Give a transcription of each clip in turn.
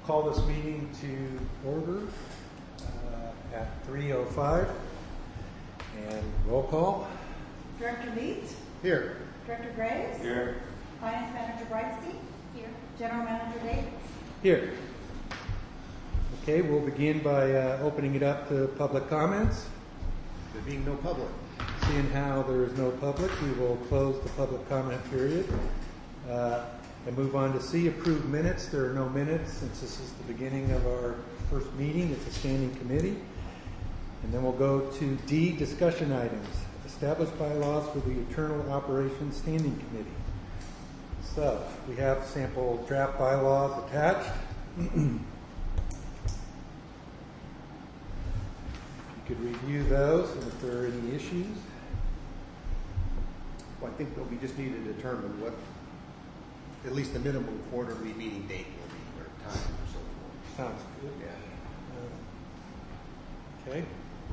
Call this meeting to order at 3:05 and roll call. Director Leet? Here. Director Graves? Here. Finance Manager Breitstein? Here. General Manager Davis? Here. Okay, we'll begin by opening it up to public comments. There being no public. Seeing how there is no public, we will close the public comment period and move on to C, approved minutes. There are no minutes since this is the beginning of our first meeting. It's a standing committee. And then we'll go to D, discussion items. Established bylaws for the Internal Operations Standing Committee. So we have sample draft bylaws attached. You could review those, and if there are any issues. Well, I think that we just need to determine what, at least the minimum quarterly meeting date will be, or time or so forth. Sounds good. Yeah. Okay.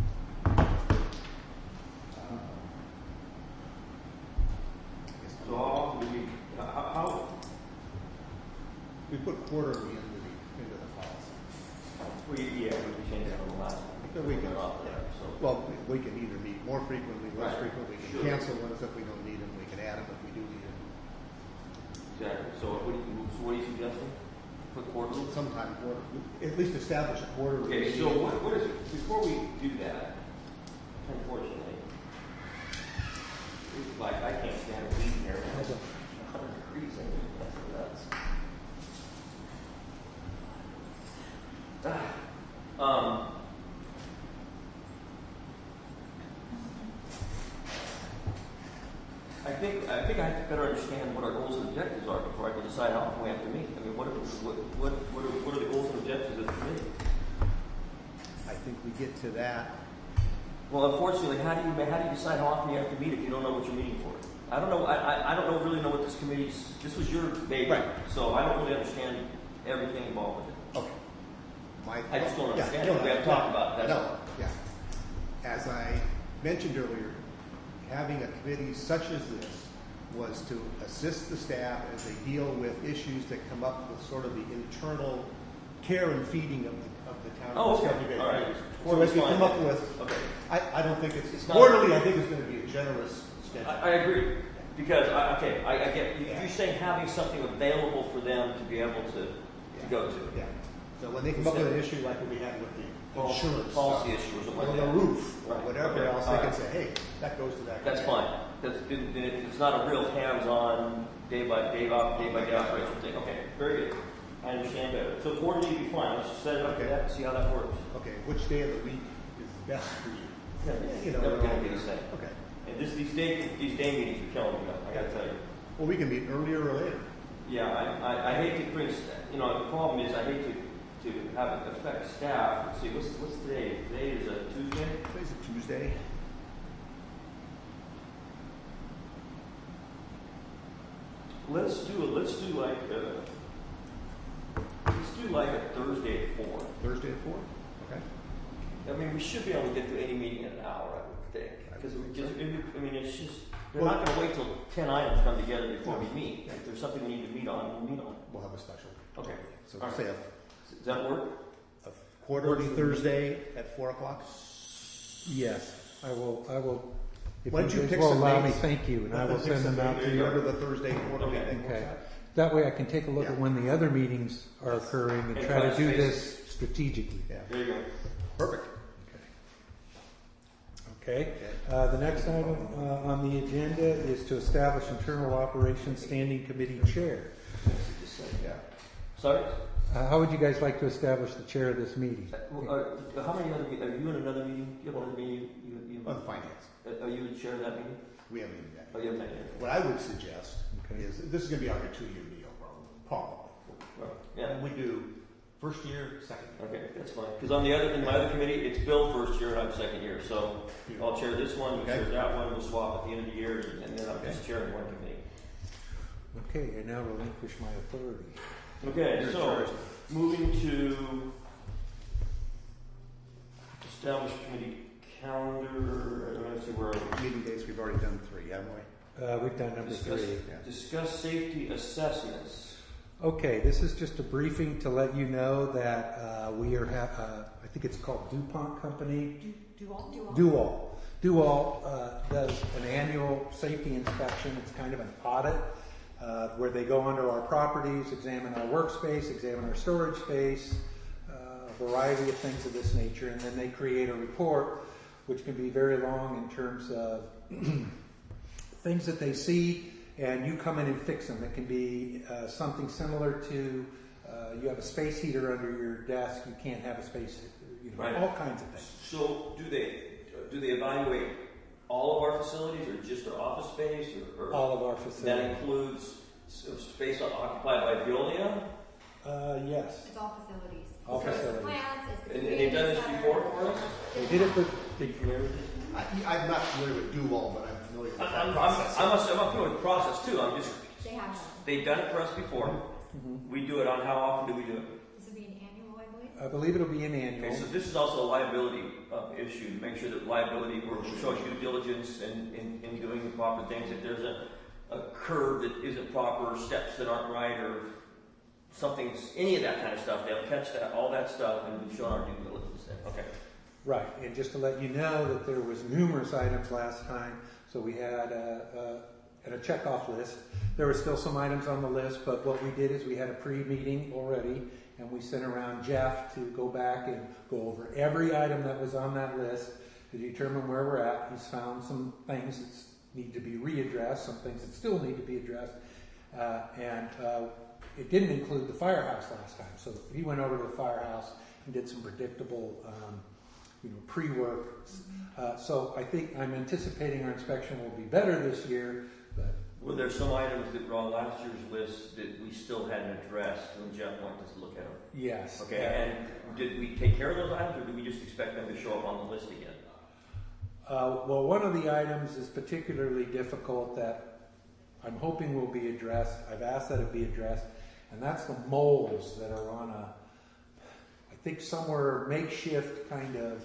So how We put quarterly into the policy. we changed it on the last one. But we can, off there. So well, we can either meet more frequently, less Right. frequently. We can Sure. cancel ones if we don't need them. We can add them if we do need them. exactly. So what are you suggesting? Put quarterly. Sometime quarter, at least establish a quarterly. Okay. meeting. So what is it? Before we do that, unfortunately, like I can't stand a week here. It's 100 degrees. That's nuts. I think I have to better understand what our goals and objectives are before I can decide how often we have to meet. I mean, what are the goals and objectives of the committee? I think we get to that. Well, unfortunately, how do you decide how often you have to meet if you don't know what you're meeting for? I don't know. I don't really know what this committee's. This was your baby, Right. So I don't really understand everything involved with it. Okay. I just don't understand Yeah, it. We have to talk about it. That's No, yeah. As I mentioned earlier, having a committee such as this was to assist the staff as they deal with issues that come up with sort of the internal care and feeding of the town. Oh, okay. Discovery All right. Committee. So as we come up with, Okay. I don't think it's not- quarterly. I think it's going to be a generous schedule. I agree because I get you're saying having something available for them to be able to go to. Yeah. So when they come up with an issue like what we had with the insurance policy stuff, issue or something or like the that. roof or Right. whatever Okay. else, All they can right. say, hey, that goes to that. That's committee. fine. It's not a real hands-on day by day operation thing. Okay, very good. I understand better. So quarterly would be fine. Let's just set it up for that and see how that works. Okay, which day of the week is best for you? You know, Never going to be the same. Okay. And these day meetings are killing me. I got to tell you. Well, we can meet earlier or later. Yeah, I hate to bring. The problem is I hate to have it affect staff. Let's see, what's today? Today is a Tuesday. Today's a Tuesday. Let's do like a Thursday at 4. Thursday at 4? Okay. I mean, we should be able to get to any meeting in an hour, I would think. Because it's just we're not going to wait till 10 items come together before we meet. If there's something we need to meet on, we'll meet on. We'll have a special. Okay. So All we'll right. say Does that work? a quarterly Thursday at 4 o'clock? Yes, I will. If Why don't you guys pick will some allow me, dates? thank you, and I will send them out to you. Whatever the Thursday quarterly Okay. thing works Okay. out. That way I can take a look at Yeah. when the other meetings are occurring and And try to touch do base. this strategically. Yeah. There you go. Perfect. Okay. The next item on the agenda is to establish internal operations standing committee chair. Just say, Yeah. sorry? How would you guys like to establish the chair of this meeting? How many other meetings? Are you in another meeting? You have another meeting? On finance. Are you the chair of that meeting? We haven't even Oh, done you that. haven't met yet. What I would suggest Okay. is, this is going to be like a 2-year deal, probably. Well, yeah. And we do first year, second year. Okay, that's fine. Because in my other committee, it's Bill first year and I'm second year. So I'll chair this one, you Okay. chair that one, we'll swap at the end of the year, and then I'm Okay. just chairing one committee. Okay, I now relinquish my authority. Okay, You're in so charge. moving to establish committee calendar. Let's see where Meeting dates, we've already done 3, haven't we? We've done number Discuss- 3. Yeah. discuss safety assessments. Okay, this is just a briefing to let you know that we are, I think it's called DuPont Company. Dual does an annual safety inspection. It's kind of an audit where they go onto our properties, examine our workspace, examine our storage space, a variety of things of this nature, and then they create a report which can be very long in terms of things that they see, and you come in and fix them. It can be something similar to you have a space heater under your desk, you can't have a space heater, Right. all kinds of things. So do they evaluate all of our facilities or just our office space? Or All of our that facilities. includes space occupied by Veolia? Yes. It's all facilities. All So it's facilities. plants, it's the And they've done this community before center. for us? They did it for I'm not familiar with Duval, but I'm familiar with that I'm process. familiar with the process too. They have one. They've done it for us before. We do it on how often do we do it? This would be an annual, I believe. I believe it'll be an annual. Okay, so this is also a liability issue, to make sure that liability, we're showing due diligence in doing the proper things. If there's a curve that isn't proper, steps that aren't right, or something's, any of that kind of stuff, they'll catch that, all that stuff, and we've shown our due diligence then. Okay. Right, and just to let you know that there was numerous items last time, so we had a checkoff list. There were still some items on the list, but what we did is we had a pre-meeting already, and we sent around Jeff to go back and go over every item that was on that list to determine where we're at. He's found some things that need to be readdressed, some things that still need to be addressed, and it didn't include the firehouse last time. So he went over to the firehouse and did some predictable pre-work. So I think I'm anticipating our inspection will be better this year, but Were there some items that were on last year's list that we still hadn't addressed when Jeff went to look at them? yes. Okay, and did we take care of those items, or did we just expect them to show up on the list again? Well, one of the items is particularly difficult that I'm hoping will be addressed. I've asked that it be addressed, and that's the moles that are on I think somewhere makeshift kind of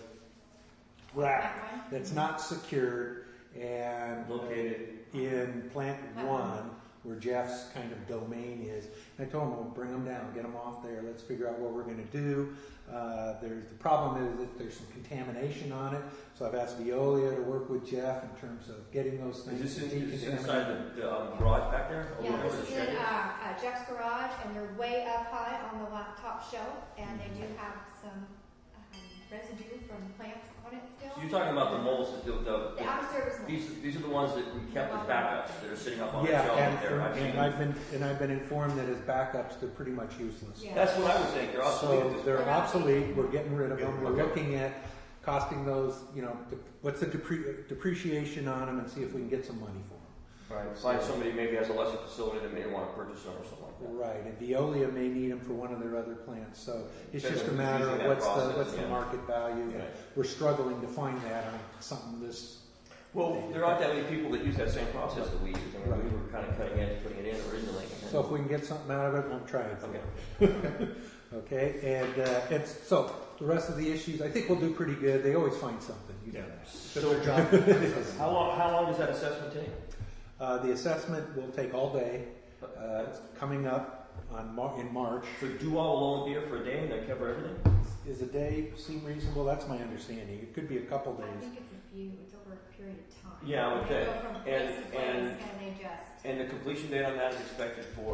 rack that's not secured and Located. in plant one where Jeff's kind of domain is. And I told him, well, bring them down, get them off there. Let's figure out what we're going to do. The problem is that there's some contamination on it. So I've asked Veolia to work with Jeff in terms of getting those things. Is this decontaminated. inside the garage back there? Or Yeah, whatever this the is shed in is? Jeff's garage, and they're way up high on the top shelf, and they do have some residue from plants on it still. So you're talking about the moles, The out of service mold. these are the ones that we kept as backups that are sitting up on the Yeah, shelf and, there. I've seen them. I've been informed that as backups, they're pretty much useless. Yeah. That's what I would think. They're obsolete. So they're obsolete. We're getting rid of them. We're Okay. looking at costing those, what's the depreciation on them, and see if we can get some money for them. Right. Find somebody maybe has a lesser facility that may want to purchase them or something like that. Right, and Veolia may need them for one of their other plants. So it's Depends just a on who's matter using of that what's process, the yeah. market value. Yeah. We're struggling to find that on something this. Well, there aren't that many people that use that same process that we use. I mean, Right. we were kind of cutting edge putting it in originally. So if we can get something out of it, I'm trying to. Okay. Okay, and so the rest of the issues, I think we'll do pretty good. They always find something. You know that. So how long does that assessment take? The assessment will take all day. It's coming up in March. So do all alone be here for a day and they cover everything? Is a day seem reasonable? That's my understanding. It could be a couple I days. think it's a few, it's over a period of time. Yeah, I would They think. go from place to place, And- and they just. And the completion date on that is expected for?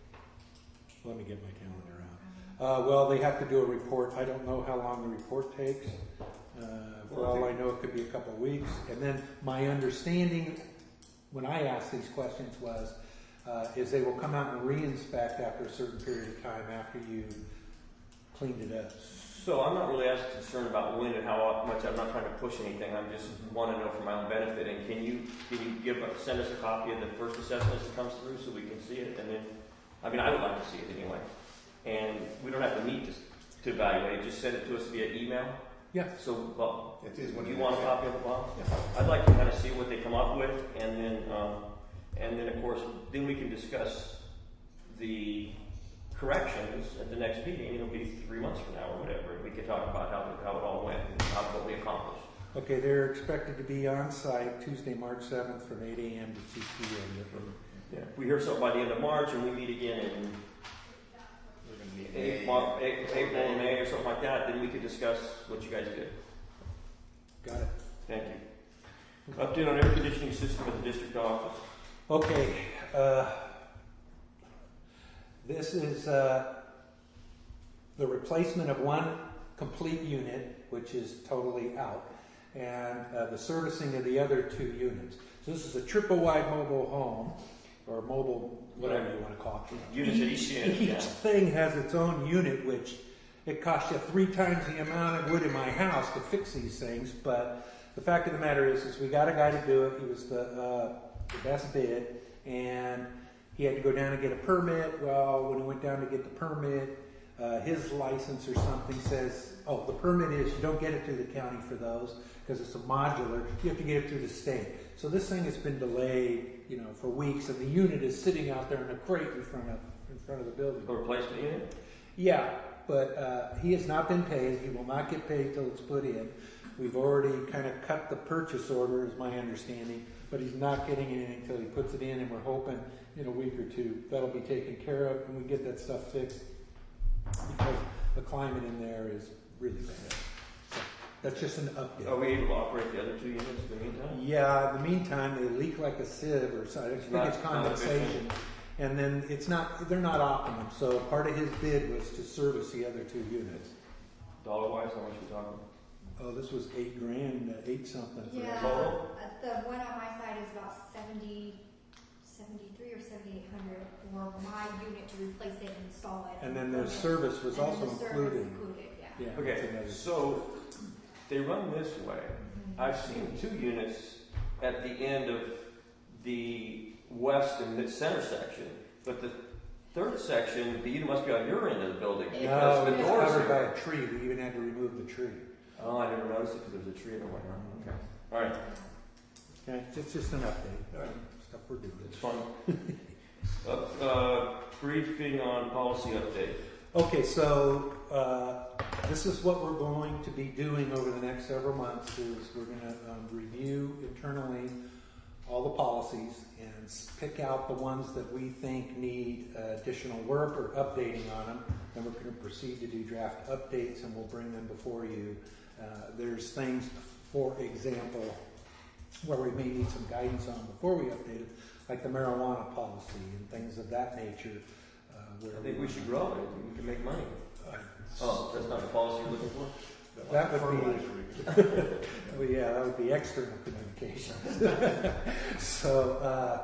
Let me get my calendar out. Well, they have to do a report. I don't know how long the report takes. For all I know, it could be a couple of weeks. And then my understanding, when I asked these questions, was is they will come out and re-inspect after a certain period of time after you cleaned it up. So I'm not really as concerned about when and how much. I'm not trying to push anything. I just want to know for my own benefit. And can you send us a copy of the first assessment that comes through so we can see it? And then, I mean, I would like to see it anyway. And we don't have to meet to evaluate it. Just send it to us via email. Yeah. So, well, It is would what you it want a is. copy of the file? I'd like to kind of see what they come up with, and then of course, then we can discuss the corrections at the next meeting. It'll be 3 months from now or whatever. We can talk about how it all went and what we accomplished. Okay, they're expected to be on site Tuesday, March 7th from 8 a.m. to 2 p.m. Yeah. If we hear something by the end of March and we meet again in We're going to meet April, May, or something like that, then we could discuss what you guys did. Got it. Thank you. Update on air conditioning system at the district office. Okay, this is the replacement of one complete unit, which is totally out, and the servicing of the other 2 units. So this is a triple wide mobile home, or mobile, whatever you want to call it. Units at each end, yeah. Each thing has its own unit, which it costs you 3 times the amount it would in my house to fix these things. But the fact of the matter is we got a guy to do it. He was the best bid, and he had to go down and get a permit. Well, when he went down to get the permit, his license or something says, oh, the permit is, you don't get it through the county for those because it's a modular. You have to get it through the state. So this thing has been delayed, for weeks, and the unit is sitting out there in a crate in front of the building. A replacement unit? Yeah, but he has not been paid. He will not get paid till it's put in. We've already kind of cut the purchase order, is my understanding, but he's not getting anything until he puts it in, and we're hoping in a week or 2 that'll be taken care of, and we get that stuff fixed because the climate in there is really bad. So that's just an update. Are we able to operate the other 2 units in the meantime? Yeah, in the meantime, they leak like a sieve or something. I think it's condensation. And then they're not optimum. So part of his bid was to service the other 2 units. Dollar-wise, how much are we talking? Oh, this was $8,000, 8 something. Yeah, Total? the one on my side is about 73 or 7,800 for my unit to replace it and install it. And then the service was also included. Yeah. Okay, so they run this way. I've seen 2 units at the end of the west and mid-center section, but the 3rd section, the unit must be on your end of the building. No, Because the it's doors covered by are... a tree. We even had to remove the tree. Oh, I never noticed it because there's a tree in the way. Okay. All right. Okay, it's just an update. Stuff we're doing. It's fun. Briefing on policy update. Okay, so this is what we're going to be doing over the next several months. Is we're going to review internally all the policies and pick out the ones that we think need additional work or updating on them. Then we're going to proceed to do draft updates, and we'll bring them before you. There's things, for example, where we may need some guidance on before we update it, like the marijuana policy and things of that nature. I think we should grow it. We can make money. Oh, that's not the policy you're looking for? That would be, well, yeah, that would be external communications. So,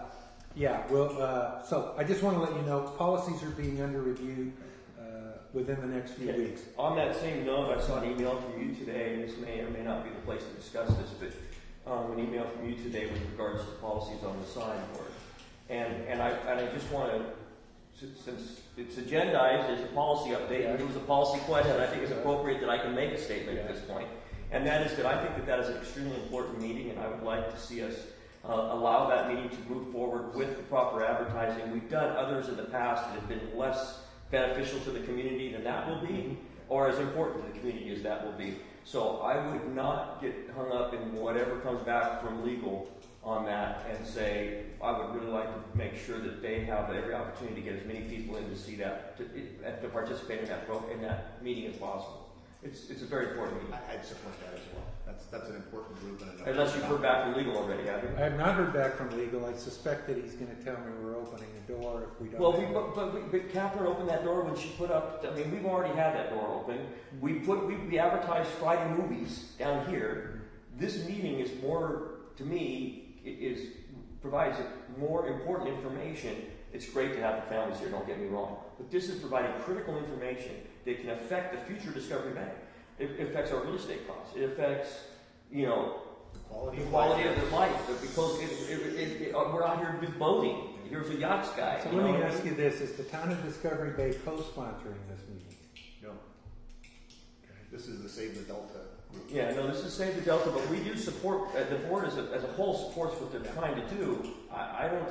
so I just want to let you know, policies are being under review within the next few weeks. On that same note, I saw an email from you today, and this may or may not be the place to discuss this, but an email from you today with regards to policies on the signboard. And I just want to, since it's agendized as a policy update, and it was a policy question, I think it's appropriate that I can make a statement at this point. And that is that I think that is an extremely important meeting, and I would like to see us allow that meeting to move forward with the proper advertising. We've done others in the past that have been less beneficial to the community than that will be, or as important to the community as that will be. So I would not get hung up in whatever comes back from legal on that and say, I would really like to make sure that they have every opportunity to get as many people in to see that, to participate in that meeting as possible. It's a very important meeting. I'd support that as well. That's an important group. Unless you've heard back from legal already, have you? I have not heard back from legal. I suspect that he's going to tell me we're opening the door if we don't. Well, but Catherine opened that door when she put up. I mean, we've already had that door open. We advertised Friday movies down here. This meeting is more, to me, provides more important information. It's great to have the families here. Don't get me wrong, but this is providing critical information that can affect the future Discovery Bank. It affects our real estate costs. It affects, the quality of life. Because we're out here with boating. Here's a yachts guy. So let me ask you this: is the town of Discovery Bay co-sponsoring this meeting? No. Okay. This is the Save the Delta group. Yeah, no, this is Save the Delta, but we do support. The board as a whole supports what they're trying to do. I don't.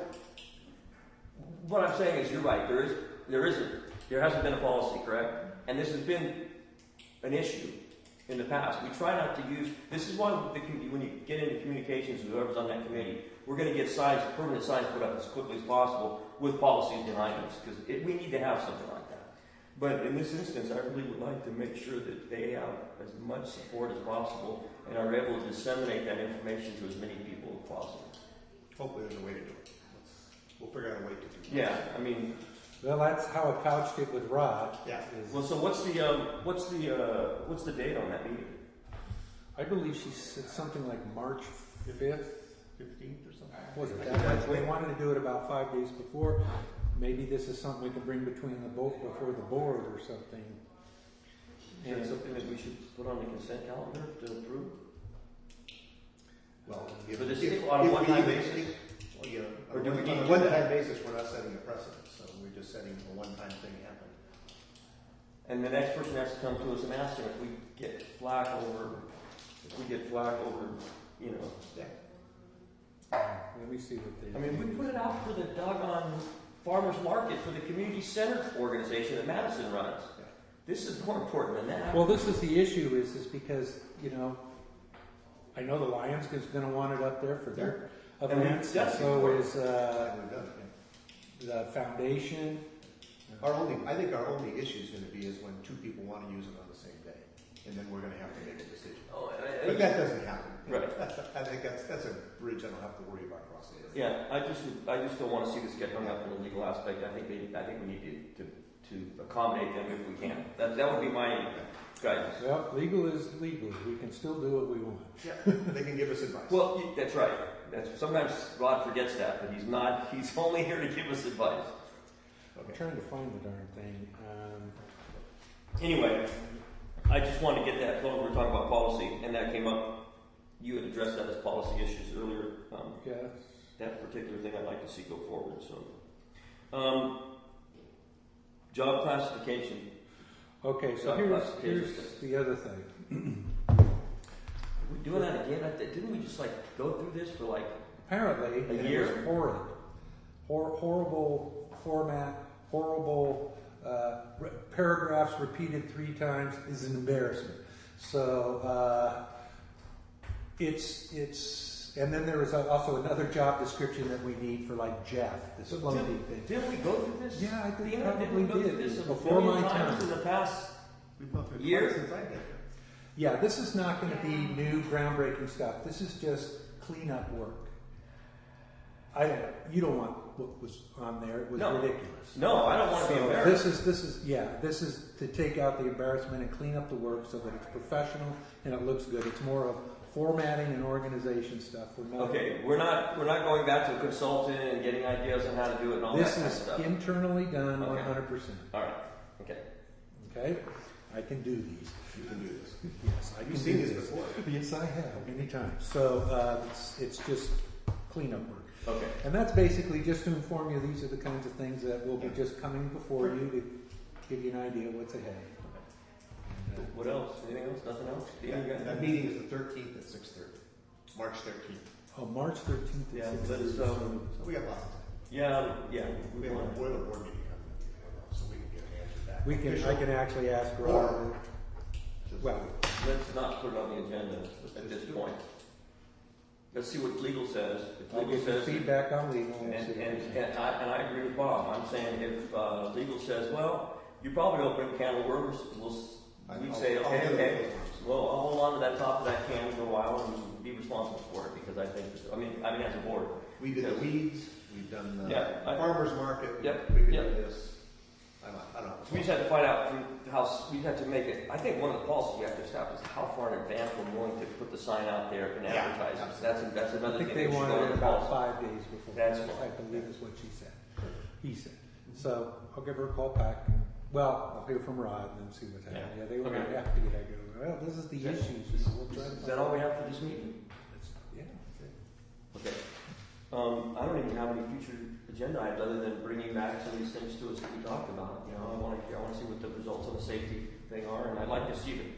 What I'm saying is, you're right. There hasn't been a policy, correct? And this has been an issue in the past. We try not to use. This is why when you get into communications with whoever's on that committee, we're going to get permanent signs put up as quickly as possible with policies behind us, because we need to have something like that. But in this instance, I really would like to make sure that they have as much support as possible and are able to disseminate that information to as many people as possible. Hopefully there's a way to do it. We'll figure out a way to do it. Yeah, I mean, Well, that's how I couched it with Rod. Yeah. is- well, so what's the date on that meeting? I believe she said something like March 5th. 15th or something? Was it that much? We wanted to do it about 5 days before. Maybe this is something we can bring before the board or something. Is that something that we should put on the consent calendar to approve? Well, For this, on a one-time basis? Well, you know, Or do we need on to a do one-time that? basis, we're not setting a precedent, so we're just setting a one-time thing happen. And the next person has to come to us and ask them if we get flack over, you know. Yeah. Let me see what they. I mean, we put it out for the doggone farmer's market for the community center organization that Madison runs. Yeah. This is more important than that. Well, this is the issue is because, you know, I know the Lions is going to want it up there for their And we- events. that's So important. is We've done it, the foundation. yeah. I think our only issue is going to be is when two people want to use it on the same day, and then we're going to have to make a decision. Oh, But that doesn't happen. Right. I think that's a bridge I don't have to worry about crossing. Yeah, I just don't want to see this get hung up in the legal aspect. I think we need to accommodate them if we can. That would be my guidance. Well, legal is legal. We can still do what we want. Yeah, they can give us advice. Well, that's right. Sometimes Rod forgets that, but he's not. He's only here to give us advice. I'm trying to find the darn thing. Anyway, I just wanted to get that close. We were talking about policy, and that came up. You had addressed that as policy issues earlier. Yes. That particular thing I'd like to see go forward. So, job classification. Okay, so Job here's classification. the other thing. Are we doing that again? Didn't we just go through this for Apparently, A it year? was horrid. Horrible format, horrible paragraphs repeated 3 times is an embarrassment. So and then there was also another job description that we need for Jeff, this floating thing. Didn't we go through this? Yeah, I think Didn't probably we go through did. this Before my times time. in the past? We've gone through it Year? twice since I've been here. Yeah, this is not going to be new groundbreaking stuff. This is just cleanup work. You don't want what was on there. It was No. ridiculous. No, I don't want to be embarrassed. This is to take out the embarrassment and clean up the work so that it's professional and it looks good. It's more of formatting and organization stuff. Okay, we're not going back to a consultant and getting ideas on how to do it and all that This kind of is stuff. internally done Okay. 100%. All right. Okay. Okay, I can do these. You can do this. Yes, I can You've seen do this before. Yes, I have many times. So it's just cleanup work. Okay. And that's basically just to inform you, these are the kinds of things that will be just coming before you to give you an idea of what's ahead. And, What else? Anything else? Nothing else? Dan, you got That anything? meeting is the 13th at 6:30, March 13th. March 13th. Yeah, at let's, 6:30. So we got lots of time. Yeah. We have a board meeting coming up, so we can get an answer back. I can actually ask Or- Rob. Well, Let's not put it on the agenda at this point. Let's see what legal says. If I'll legal get some says, feedback on legal. and and see. I agree with Bob. I'm saying if legal says, well, you probably open a can of worms, we'd say, I'll okay, get okay. it. Well, I'll hold on to that top of that can for a while and be responsible for it because I think, I mean, as a board. We did the weeds, we've done the Yeah, farmer's market, Yep, we could yep. do this. I don't know. We just had to find out we had to make it. I think one of the policies we have to establish is how far in advance we're willing to put the sign out there and Yeah, advertise. absolutely. That's I another think thing they that should wanted go it in the about policy. 5 days before. That's I believe is what she said. He said. So I'll give her a call back. And, I'll hear from Rod and then see what's happening. Yeah. Yeah, they were Okay. going to have to get that going. Well, this is the issues. We'll try to Is that all we have for this meeting? Yeah. That's it. Okay. I don't even have any future agenda items other than bringing back some of these things to us that we talked about. You know, I want to see what the results on the safety thing are, and I'd like to see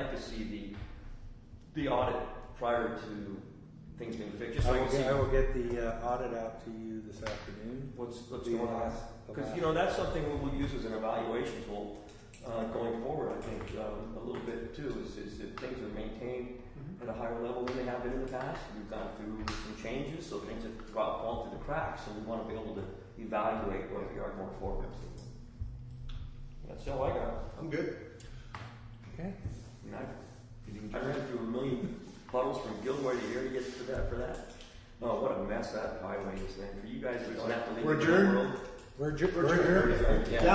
the audit prior to things being fixed. Just so I can see I will get the audit out to you this afternoon. what's The going on. last- the Because last- that's something we'll use as an evaluation tool going forward. I think a little bit too is that things are maintained at a higher level than they have been in the past. We've gone through some changes, so things have fallen through the cracks, and we want to be able to evaluate where we are going forward. That's all I got. I'm good. Okay. I mean, I ran through a million puddles from Gilroy to here to get to that for that. Oh, what a mess that highway is, man. For you guys, we don't have to leave We're the adjourned? world. We're adjourned. Yeah.